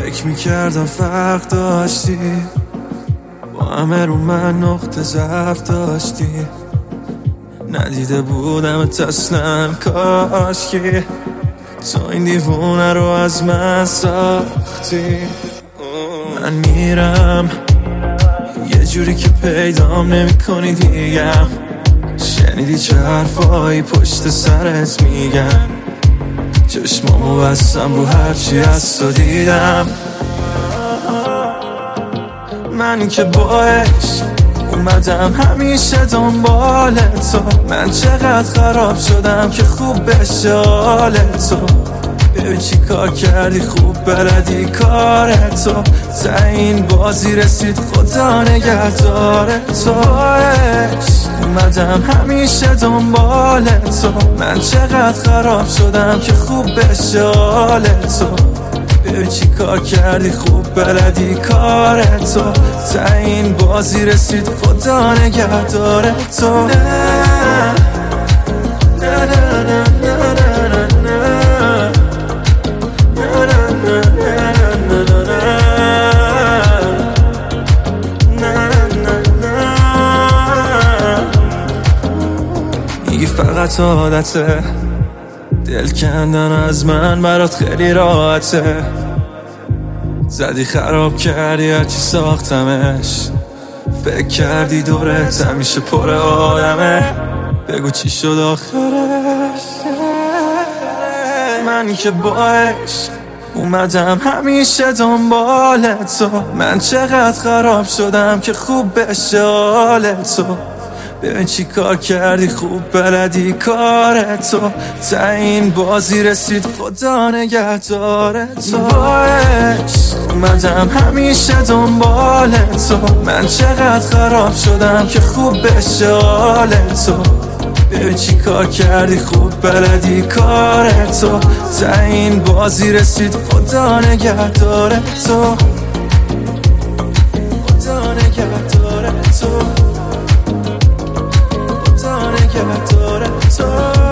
فکر میکردم فرق داشتی، با همه رو من نقطه ضعف داشتی. ندیده بودم اصلا کاشکی تو این دیوونه رو از من ساختی. من میرم یه جوری که پیدام نمی کنی دیگم. شنیدی چه حرفایی پشت سرت میگم؟ چشمامو بستم رو هرچی از تو دیدم. من که باش اومدم همیشه دنبال تو. من چقدر خراب شدم که خوب بشه حال تو. ببین چی کار کردی، خوب بلدی کار تو. تا این بازی رسید خدا نگهدار تو. اومدم همیشه دنبال تو. من چقدر خراب شدم که خوب بشه حال تو. ببین چی کار کردی، خوب بلدی کار تو. تا این بازی رسید خدا نگهدار تو. نه نه نه نه نه نه میگی فقط عادته، دل کندن از من برات خیلی راحته. زدی خراب کردی هرچی ساختمش. فکر کردی دورت همیشه پر آدمه. بگو چی شد آخرش؟ من که باش اومدم همیشه دنبال تو. من چقدر خراب شدم که خوب بشه حال تو. ببین چی کار کردی، خوب بلدی کار تو. تا این بازی رسید خدا نگهدار تو. باش اومدم همیشه دنبال تو. من چقدر خراب شدم که خوب بشه حال تو. ببین چی کار کردی، خوب بلدی کار تو. تا این بازی رسید خدا نگهدار تو. خدا نگهدار تو. خدا نگهدار تو.